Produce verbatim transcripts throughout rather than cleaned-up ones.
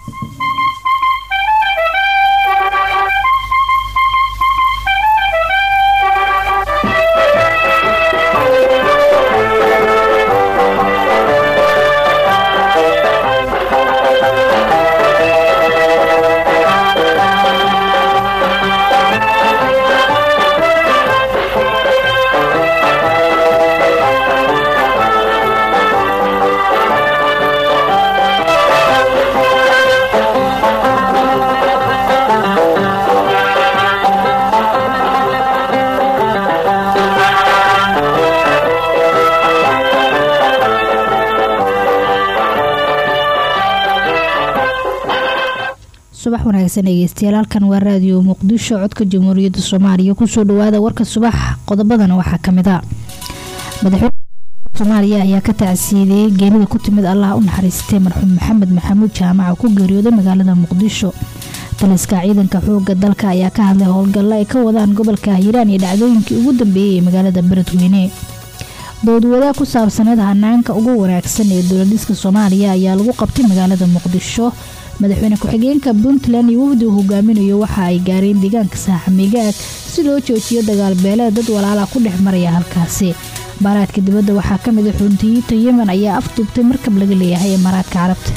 subax wanaagsan dhegeystayaal halkan waa raadiyo muqdisho codka jamhuuriyadda Soomaaliya ku soo dhawaada warka subax qodobadana waxaa kamid ah madaxweynaha Soomaaliya ayaa ka tacsiiyay geerida ku timid Allah u naxariistay marxuum Maxamed Maxamuud Jaamac oo ku geeriyooday magaalada Muqdisho taliska ciidanka xoogga dalka ayaa ka hadlay howlgal ay ka wadaan gobolka Hiiraan iyo dhacdooyinkii ugu dambeeyay ee magaalada Beledweyne doodwada ku saabsaneed hanaanka ugu wanaagsan ee dowladda Soomaaliya ayaa lagu qabtay magaalada Muqdisho madaxweyne ku-xigeenka Puntland iyo wafdi uu hogaaminayo waxa ay gaareen deegaanka Saaxamigaag si loo joojiyo dagaal beeleed dad walaalo ku dhex maraya halkaasi baaraadka dibadda waxaa ka mid ah xuntiyiinta Yemen ayaa afduubtay markab laga leeyahay Imaaraadka Carabta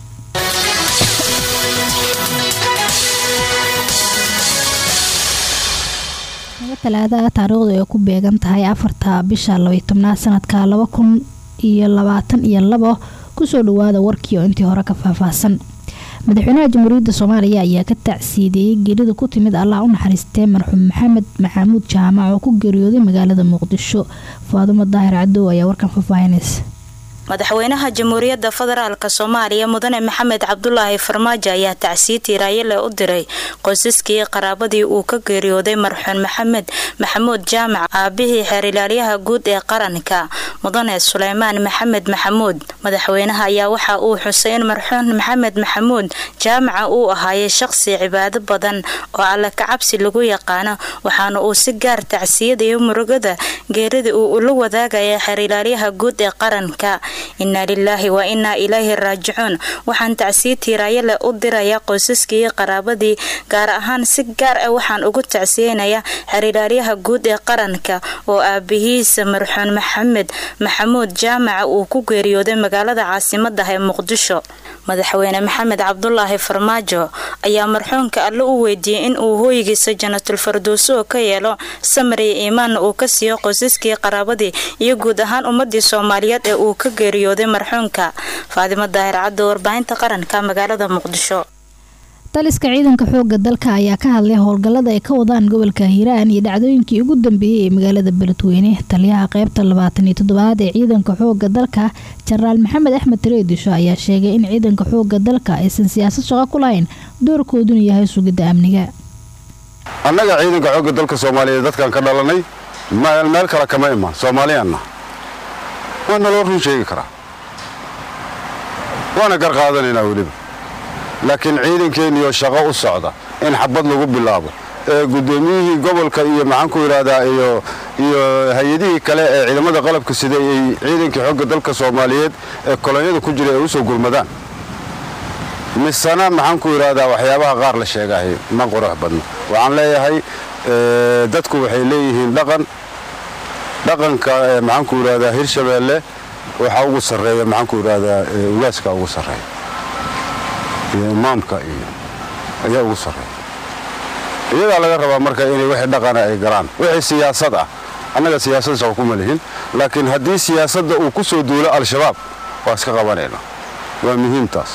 talaada taariikhdu ay ku beegan tahay afarta bisha laba iyo tobnaad sanadka laba kun iyo labaatan iyo labo ku soo dhawaada warkii intii hore ka faahfaahsan madaxweynaha jamhuuriyadda Soomaaliya ayaa ka tacsiiyay geerida ku timid Allah u naxariistay marxuum Maxamed Maxamuud Jaamac oo ku geeriyooday magaalada Muqdisho Faadumo Daahir Cadow ayaa warkan faahfaahinaysa madaxweynaha jamhuuriyadda federaalka Soomaaliya mudane Maxamed Cabdullaahi Farmaajo ayaa tacsiye tiiraayay u diray qoysaskii qaraabadii uu ka geeriyooday marxuum Maxamed Maxamuud Jaamac aabihii xeerilaaliyaha guud ee qaranka mudane Suleymaan Maxamed Maxamuud madaxweynaha ayaa waxa uu xuseen marxuum Maxamed Maxamuud Jaamac uu ahaayay shakhsi cibaado badan oo alla ka cabsi lagu yaqaan waxaana uu si gaar tacsiyada iyo murugada geerida uu la wadaagay xeerilaaliyaha guud ee qaranka inna lillahi wa inna ilayhi raaji'uun waxaan tacsiye tiiraayay u diraya qoysaskii qaraabadii gaar ahaan si gaar ah waxaan ugu tacsiyeenayaa xiriiryaha guud ee qaranka oo aabihiisa marxuum Maxamed Maxamuud Jaamac uu ku geeriyooday magaalada caasimadda ee Muqdisho madaxweyne Maxamed Cabdullaahi Farmaajo ayaa marxuumka alle u weydiiyay in uu hooyigiisa Jannatul Firdaws ka yeelo samri iimaan uu ka siiyo qoysaskii qaraabadii iyo guud ahaan ummadii Soomaaliyeed ee uu ka geeriyooday marxuumka Faadumo Daahir Cadow warbaahinta qaranka magaalada Muqdisho taliska ciidanka xoogga dalka ayaa ka hadlay howlgallada ay ka wadaan gobolka Hiiraan iyo dhacdooyinkii ugu dambeeyay ee magaalada Beledweyne taliyaha qaybta labaatan iyo toddobaad ee ciidanka xoogga dalka Generaal Maxamed Axmed Tireedisho ayaa sheegay in ciidanka xoogga dalka aysan siyaasad shaqo ku lahayn doorkooduna yahay sugidda amniga annaga ciidanka xoogga dalka Soomaaliyeed dadkan ka dhalanay meel kale kama iman Soomaaliyaanna waana loo run sheegi karaa waana gar qaadanayna waliba laakiin ciidankeeniyo shaqo u socda in xabad lagu bilaabo ee gudoomiyihii gobolka iyo maxaan ku yiraahdaa iyo iyo hay'adihii kale ee ciidamada qalabka sida ay ciidanka xoogga dalka Soomaaliyeed ee kolonyada ku jira ay u soo gurmadaan misana maxaan ku yiraahdaa waxyaabaha qaar la sheegay ma qurux badna waxaan leeyahay dadku waxay leeyihiin dhaqan dhaqanka maxaan ku yiraahdaa Hirshabeelle waxa ugu sareeya maxaan ku yiraahdaa ugaaska ugu sareeya imaamka iyo ayaa ugu sareeya iyada laga rabaa marka inay wixii dhaqan ay galaan wixii siyaasad ah annaga siyaasad soo kuma leeyin laakiin haddii siyaasadda uu ku soo duulo al-shabaab waa iska qabanayna waa muhiim taas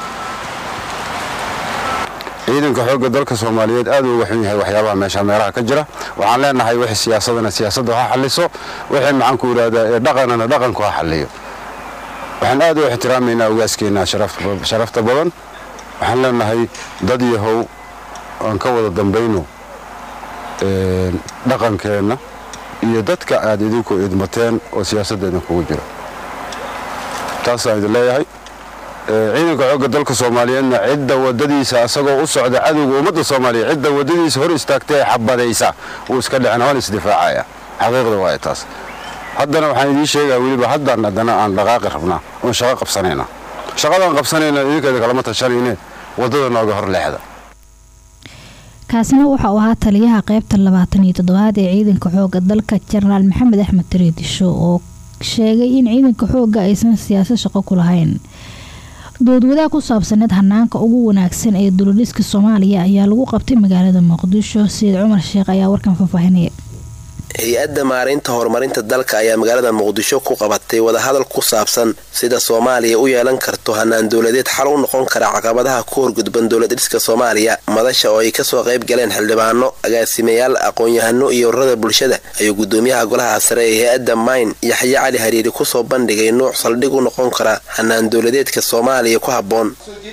ciidanka xoogga dalka Soomaaliyeed aad uu waxin yahay waxyaabaha meesha meelaha ka jira waxaan leenahay wixii siyaasadana siyaasadda waxa xaliso wixii macaan ku yiraahdaa dhaqanana dhaqanku waxa xaliyo waxaan aad u ixtiraameynaa ugaaskeena sharafta sharafta badan waxaan leenahay dad yahow aan ka wada dambayno ee dhaqankeena iyo dadka aad idinku idmateen oo siyaasaddeena kugu jira taas ay leeyahay ciidanka xoogga dalka Soomaaliyeed cidda wadadiisa asagoo u socda cadowga ummadda Soomaaliyeed cidda wadadiisa hor istaagtay xabadaysa uu iska dhicnaan isdifaacaya xaqiiqda waa taas haddana waxaan idin sheegaa waliba haddana haddana aan dhaqaaqi rabnaa oo shaqo qabsanayna shaqadan qabsanayna idinka kala ma tashanayne wadada nooga hor leexda. kaasina waxa uu ahaa taliyaha qaybta labaatan iyo toddobaad ee ciidanka xooga dalka Generaal Maxamed Axmed Tiriidisho oo sheegay in ciidanka xooga aysan siyaasad shaqo ku lahayn. doodwadaha ku saabsaneed hanaanka ugu wanaagsan ee dowladda Soomaaliya ayaa lagu qabtay magaalada Muqdisho. Sayid Cumar Sheekh ayaa warkan faafahinaya. hay-adda maareynta horumarinta dalka ayaa magaalada Muqdisho ku qabatay wada hadal ku saabsan sida Soomaaliya u yeelan karto hanaan dawladeed xal u noqon kara caqabadaha ku horgudban dowladda dhiska Soomaaliya. madasha oo ay ka soo qayb galeen xildhibaano, agaasimayaal, aqoon-yahano iyo ururada bulshada ayuu gudoomiyaha golaha sare ee hay-adda Mayn Yaxya Cali Hariiri ku soo bandhigay nooc saldhig u noqon kara hanaan dawladeedka Soomaaliya ku habboon.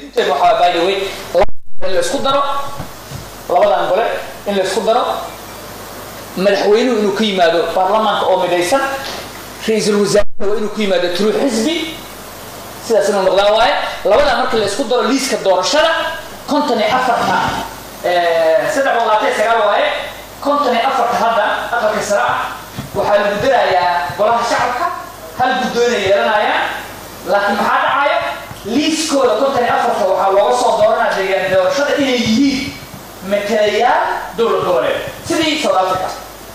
madaxweynuhu inuu ka yimaado baarlamaanka oo midaysan, ra'iisul wasaaraha inuu ka yimaado tiro xisbi, sidaas inuu noqdaa waaye. labada markii la isku daro liiska doorashada konton iyo afar ee saddex boqol iyo sagaal waaye. konton iyo afar hadda aqalka sare waxaa lagu darayaa golaha shacabka hal guddoon yeelanaya, laakiin maxaa dhacaya liiskooda konton iyo afar waxaa looga soo dooranaa deegaan doorashada inay yihiin matalayaal dowlad goboleed sidii South Africa.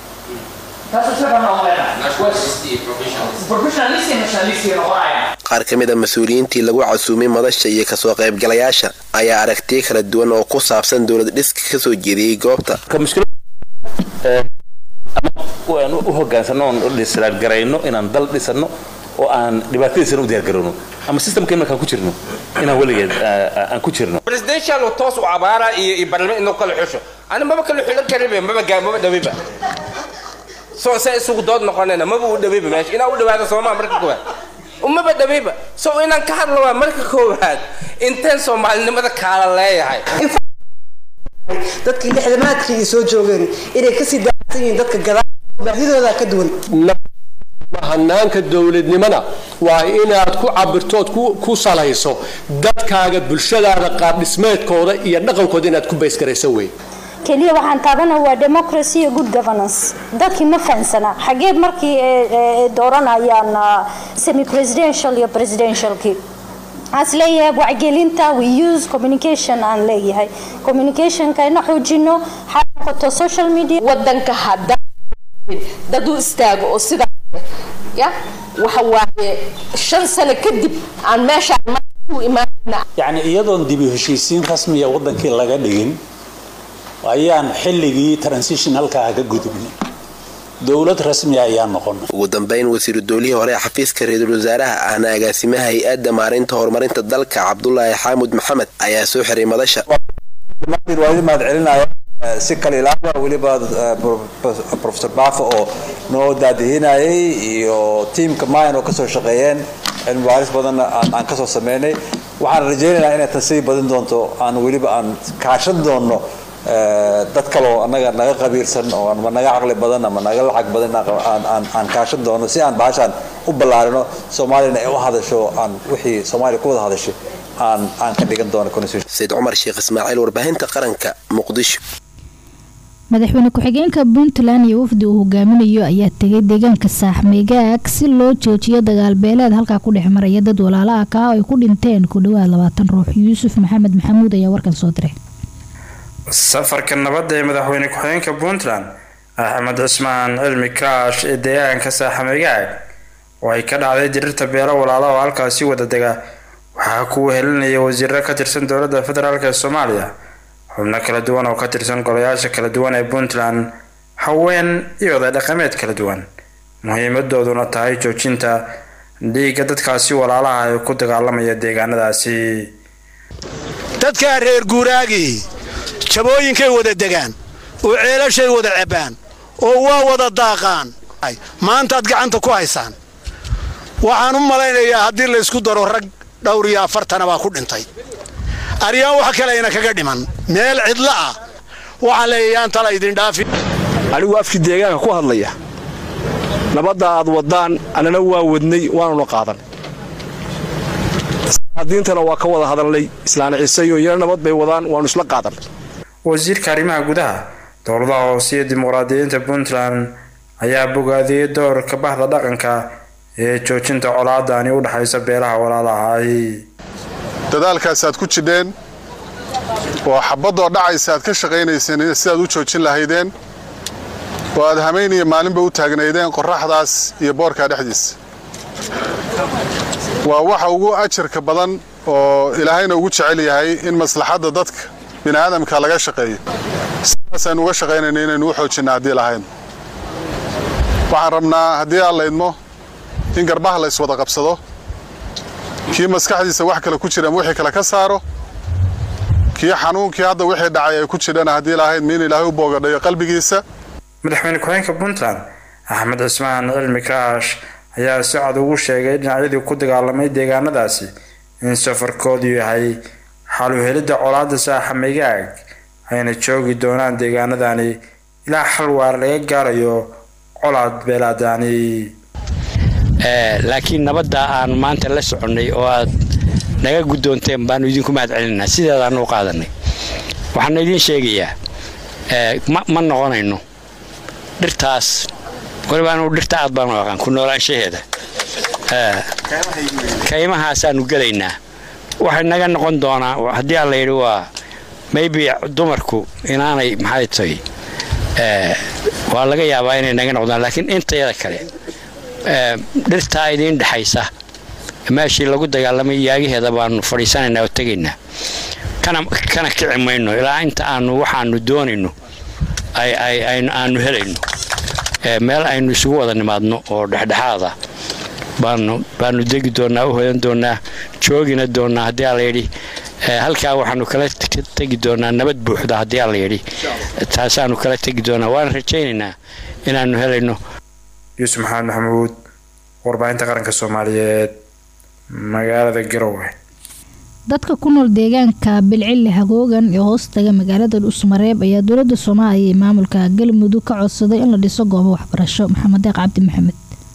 qaar ka mid ah mas'uuliyiintii lagu casuumay madasha iyo kasoo qaybgalayaasha ayaa aragtiyo kala duwan oo ku saabsan dowlad dhiska ka soo jeediyay goobta. waan u hogaansano oo dhisraad garayno inaan dal dhisano oo aan dhibaatadiisana u diyaar garano ama systemkeena ka ku jirno inaan waligeed aan ku jirno. presidential oo toos u cabaara iyo barnaamij inuu kala xusho ana maba kala xulan karin maba gaamo dhawiba soo say isugu dood noqonayna maba u dhawiba meesha inaa u dhawaado Soomaaliya marka koowaad umaba dhawiba soo inaan ka hadlo waa marka koowaad intaan Soomaalinimada kala leeyahay dadkii lixdamaadkii soo joogeen inay ka sii daacsan yihiin dadka gadaashooda ka duwan. hanaanka dawladnimada waa inaad ku cabirtood ku salayso dadkaaga bulshadaada qaab dhismeedkooda iyo dhaqankooda inaad ku bays garaysan weey. kaliya waxaan taabanayaa waa democracy iyo good governance. dadkii ma fahansana xageed markii dooranayaan semi presidential iyo presidentialkii asleeyahay wacyigelinta we use communication aan leeyahay communication ka ina xoojino xataa social media wadanka hadda dad u istaago oo sida ya waxa waaye shan sano kadib aan meesha ma u imaanaa yani iyadoon dib u heshiisiin rasmi ah wadankii laga dhigin ayaan xilligii transitionalka ka gudubnay dawlad rasmi ah ayaan noqon. ugu dambeyn wasiir dawlihi hore xafiiska ra'iisul wasaaraha ahna agaasimaha hay-adda maareynta horumarinta dalka Cabdullaahi Xamuud Maxamed ayaa soo xiray madasha. markii waa maad celinaya si kale ilaaba waliba Professor Baafo oo noo daadihinayay iyo teamka Mayn oo ka soo shaqeeyeen cilmi baaris badan aan ka soo sameynay. waxaan rajaynayaa inay tasii badan doonto aan waliba aan kaashan doono dad kale oo anaga naga qabiilsan oo aan naga aqli badan ama naga lacag badan aan aan aan kaashan doono si aan baashan u balaarino Soomaaliya ay u hadasho aan wixii Soomaaliya ku wada hadashay aan aan ka dhigan doono constitution. Sayid Cumar Sheekh Ismaaciil warbaahinta qaranka Muqdisho. madaxweyne ku-xigeenka Puntland iyo wafdi uu hogaaminayo ayaa tagay deegaanka Saaxmeegaag si loo joojiyo dagaal beeleed halka ku dhex maraya dad walaalaha ka ay ku dhinteen ku dhawaad labaatan ruux. Yuusuf Maxamed Maxamuud ayaa warkan soo diray. safarka nabadda ee madaxweyne ku-xigeenka Puntland Axmed Cismaan Cilmi Kaash ee deegaanka Saaxmeegaag oo ay ka dhacday dirirta beelo walaalo oo halkaasi wada dega waxaa ku wehelinaya wasiirro ka tirsan dowladda federaalka ee Soomaaliya, xubno kala duwan oo ka tirsan golayaasha kala duwan ee Puntland, haween iyo oday dhaqameed kala duwan. muhiimadooduna tahay joojinta dhiigga dadkaasi walaalaha ay ku dagaalamaya deegaanadaasi. dadka reer guuraagi jabooyinkay wada degaan oo ceelashay wada cabaan oo waa wada daaqaan maanta gacanta ku haysaan. waxaan u malaynayaa haddii la isku daro rag dhowr iyo afartan baa ku dhintay. ariyaan waxa kale ina kaga dhiman meel cidla ah waxa leeyaan tala idin dhaafi. anigu afki deegaanka ku hadlaya nabadda aad wadaan anana waa wadnay waanu qaadan. diintana waa ka wada hadalnay islaan ciise iyo yar nabad bay wadaan waanu isla qaadan. wasiirka arrimaha gudaha dowladda hoose ee dimuqraadiyiinta Puntland ayaa bogaadiyay doorka bahda dhaqanka ee joojinta colaadani u dhaxaysa beelaha walaalaha ay dadaalkaas aad ku jideen oo xabadoo dhacaysa aad ka shaqaynayseen sidaad u joojin lahaydeen oo aad hameynaya maalinba u taagnaydeen qorraxdaas iyo boorka dhexdiisa waa waxa ugu ajarka badan oo ilaahayna ugu jecel yahay in maslaxadda dadka bini'aadamka laga shaqeeyo sidaasaan uga shaqaynayna inaynu u xoojinna haddii lahayn waxaan rabnaa haddii aan laydmo in garbaha la iswada qabsado kii maskaxdiisa wax kale ku jira wixii kale ka saaro kii xanuunkii hadda wixii dhacay ay ku jiraan haddii lahayd miin ilaahay u boogadhayo qalbigiisa madaxweyne ku-xigeenka puntland axmed cismaan cilmi kaash ayaa si cad ugu sheegay dhinacyadii ku dagaalamay deegaanadaasi in safarkoodu yahay xal u helidda colaadda saaxamigaag ayna joogi doonaan deegaanadani ilaa xal waar laga gaarayo colaad beelaadaani laakiin nabadda aan maanta la soconnay oo aad naga guddoonteen baanu idinku mahad celinaynaa sideedaan u qaadanay waxaan idiin sheegayaa ma noqonayno dhirtaas waliba anu dhirta aad baan u aqaan ku noolaanshaheeda kaymahaasaan gelaynaa waxay naga noqon doonaa haddii aan la yidhi waa maybe dumarku inaanay maxay tahay waa laga yaabaa inay naga noqdaan laakiin intayada kale dhirtaa idiin dhexaysa meeshii lagu dagaalamay yaagaheeda baanu fadhiisanaynaa oo tegaynaa kana kana kici mayno ilaa inta aanu waxaanu doonayno ay ay aanu helayno meel aynu isugu wada nimaadno oo dhexdhexaada baanu baanu degi doonaa u hoyan doonaa joogina doonaa haddii aan la yidhi halkaa waxaanu kala tegi doonaa nabad buuxda haddii aan la yidhi taasaanu kala tegi doonaa waan rajaynaynaa inaanu helayno yuusuf maxamed maxamuud warbaahinta qaranka soomaaliyeed magaalada garowe dadka ku nool deegaanka bilcille hagoogan ee hoostaga magaalada Dhuusmareeb ayaa dowladda Soomaaliya iyo maamulka Galmudug ka codsaday in la dhiso goobo waxbarasho. Maxamed Deeq Cabdi Maxamed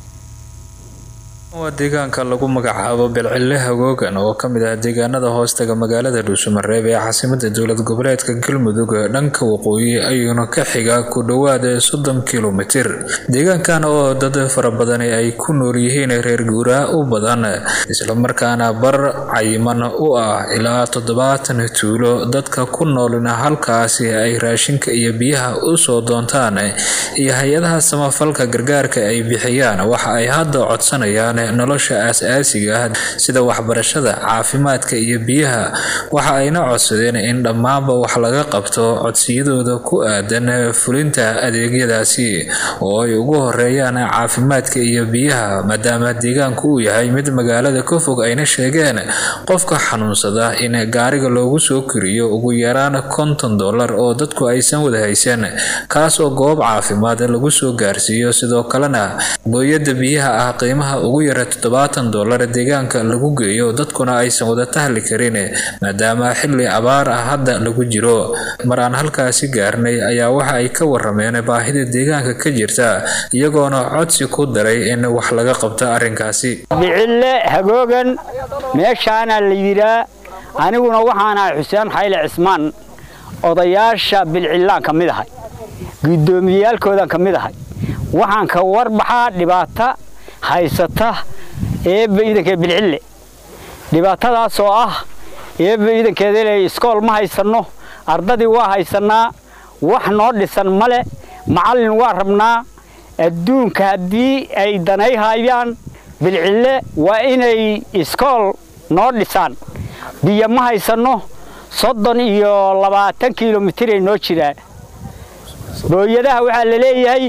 waa deegaanka lagu magacaabo bilcille hagoogan oo ka mid ah deegaanada hoostaga magaalada Dhuusmareeb ee caasimadda dowlad goboleedka Galmudug dhanka waqooyi ayuuna ka xiga ku dhawaad soddon kiiloomitir. deegaankan oo dad fara badan ay ku nool yihiin reer guuraa u badan isla markaana bar cayiman u ah ilaa toddobaatan tuulo dadka ku noolna halkaasi ay raashinka iyo biyaha u soo doontaan iyo hay'adaha samafalka gargaarka ay bixiyaan waxa ay hadda codsanayaan nolosha aasaasiga ah sida waxbarashada caafimaadka iyo biyaha waxa ayna codsadeen in dhammaanba wax laga qabto codsiyadooda ku aadan fulinta adeegyadaasi oo ay ugu horeeyaan caafimaadka iyo biyaha maadaama deegaanku uu yahay mid magaalada ka fog ayna sheegeen qofka xanuunsada in gaariga loogu soo kiriyo ugu yaraan konton dollar oo dadku aysan wada haysan kaas oo goob caafimaad lagu soo gaarsiiyo sidoo kalena booyada biyaha ah qiimaha ugu yara toddobaatan dollar deegaanka lagu geeyo dadkuna aysan wada tahli karin maadaama xilli abaar ah hadda lagu jiro mar aan halkaasi gaarnay ayaa waxa ay ka warameen baahida deegaanka ka jirta iyagoona codsi ku daray in wax laga qabto arrinkaasi. bilcille hagoogan meeshaana la yiraa aniguna waxaan ahay Xuseen Xayle Cismaan odayaasha bilcillaan ka mid ahay gudoomiyaalkoodan ka mid ahay waxaan ka warbaxaa dhibaato haysata ee ciidanka bilcille dhibaatadaas oo ah ee ciidankeeda inay iskool ma haysano ardadii waa haysanaa wax noo dhisan male macallin waa rabnaa adduunka haddii ay danay hayaan bilcille waa inay iskool noo dhisaan biyo ma haysano soddon iyo labaatan kiiloomitir ay noo jiraan booyadaha waxaa la leeyahay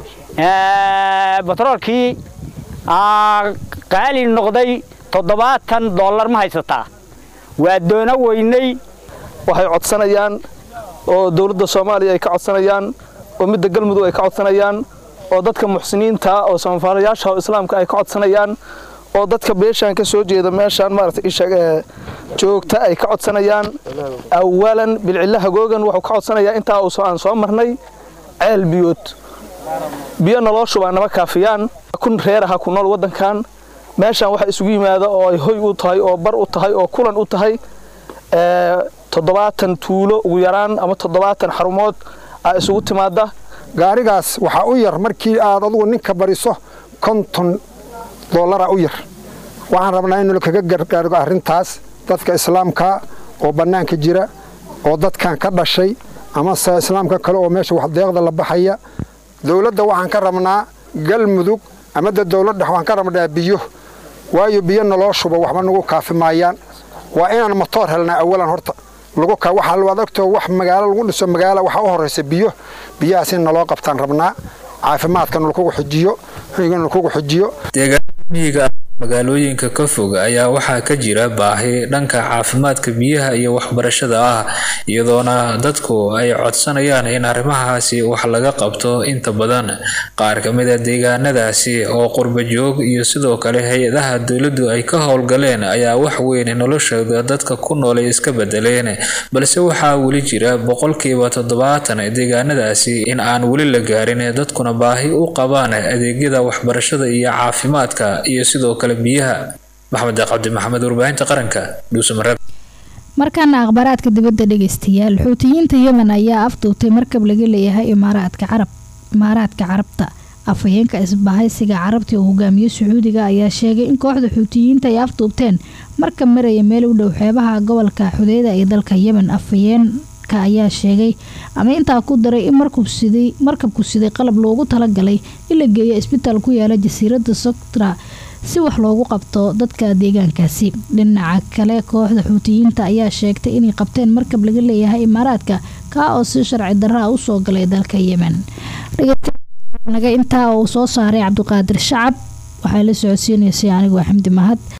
batroolkii qaali noqday toddobaatan dollar ma haysataa waa doona weynay waxay codsanayaan oo dowladda Soomaaliya ay ka codsanayaan oo midda Galmudug ay ka codsanayaan oo dadka muxsiniinta oo samafalayaasha islaamka ay ka codsanayaan oo dadka beeshan ka soo jeeda meeshan maartay ishaga joogta ay ka codsanayaan awalan bilcille hagoogan wuxuu ka codsanayaa inta uu soo aan soo marnay ceel biyood biyo noloshu waa naba kaafiyaan kun reeraha ku nool wadankan meeshan waxa isugu yimaada oo ay hoy u tahay oo bar u tahay oo kulan u tahay ee toddobaatan tuulo ugu yaraan ama toddobaatan xarumood ay isugu timaada gaarigaas waxa u yar markii aad adigu ninka bariso konton dollar u yar waxaan rabnaa in la kaga gargaaro arrintaas dadka islaamka oo banaanka jira oo dadkan ka dhashay ama islaamka kale oo meesha wax deeqda la baxaya dawladda waxaan ka rabnaa galmudug ama dawladda waxaan ka rabnaa biyo waayo biyo naloo shubo waxba nagu kaafi maayaan waa inaan matoor helnaa awalan horta lagu ka waxa loo adagto wax magaalo lagu dhiso magaalo waxa u horeysa biyo biyahaas in naloo qabtaan rabnaa caafimaadkan lagu xujiyo haygan lagu xujiyo deegaanka magaalooyinka ka fog ayaa waxaa ka jira baahi dhanka caafimaadka biyaha iyo waxbarashada ah iyadoona dadku ay codsanayaan in arrimahaasi wax laga qabto inta badan qaar ka mid ah deegaanadaasi oo qurba joog iyo sidoo kale hay'adaha dawladdu ay ka howlgaleen ayaa wax weyn noloshooda dadka ku nool iska bedeleen balse waxaa weli jira boqolkiiba toddobaatan deegaanadaasi in aan weli la gaarin dadkuna baahi u qabaan adeegyada waxbarashada iyo caafimaadka iyo sidoo kale biyaha. maxamed cabdi maxamed warbaahinta qaranka dhuusamareeb. markaana akhbaaraadka dibadda dhageystayaal xuutiyiinta Yemen ayaa afduubtay markab laga leeyahay imaaraadka carab imaaraadka carabta afhayeenka isbahaysiga carabta oo hogaamiye Sacuudiga ayaa sheegay in kooxda xuutiyiinta ay afduubteen markab maraya meel u dhow xeebaha gobolka Xudayda ee dalka Yemen. afhayeenka ayaa sheegay ama intaa ku daray in markab siday markabku siday qalab loogu talagalay in la geeyo isbitaal ku yaala jasiiradda Socotra si wax loogu qabto dadka deegaankaasi. dhinaca kale kooxda xuutiyiinta ayaa sheegtay inay qabteen markab laga leeyahay imaaraadka ka oo si sharci darro ah u soo galay dalka Yemen. naga intaa uu soo saaray Cabduqaadir Shacab waxay la socodsiinaysay anigu Xamdi Mahad.